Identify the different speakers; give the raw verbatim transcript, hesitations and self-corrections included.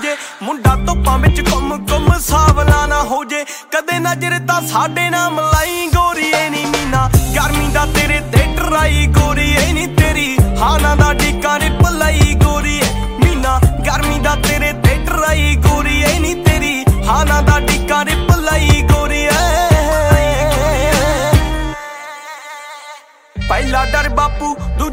Speaker 1: ਜੇ ਮੁੰਡਾ ਧੁੱਪਾਂ ਵਿੱਚ ਘੁੰਮ ਘੁੰਮ ਸਾਵਲਾ ਨਾ ਹੋ ਜੇ ਕਦੇ ਨਜ਼ਰ ਤਾਂ ਸਾਡੇ ਨਾਲ ਮਲਾਈ ਗੋਰੀਏ ਨੀ ਮੀਨਾ ਗਰਮੀ ਦਾ ਤੇਰੇ ਤੇ ਟਰਾਈ ਗੋਰੀਏ ਨੀ ਤੇਰੀ ਹਾਨਾ ਦਾ ਡੀਕਾਂ ਰਿਪਲਾਈ ਗੋਰੀਏ ਮੀਨਾ ਗਰਮੀ ਦਾ ਤੇਰੇ ਤੇ ਟਰਾਈ ਗੋਰੀਏ ਨੀ ਤੇਰੀ ਹਾਨਾ ਦਾ ਡੀਕਾਂ ਰਿਪਲਾਈ ਗੋਰੀਏ ਪਹਿਲਾ ਡਰ ਬਾਪੂ ਦੂਜਾ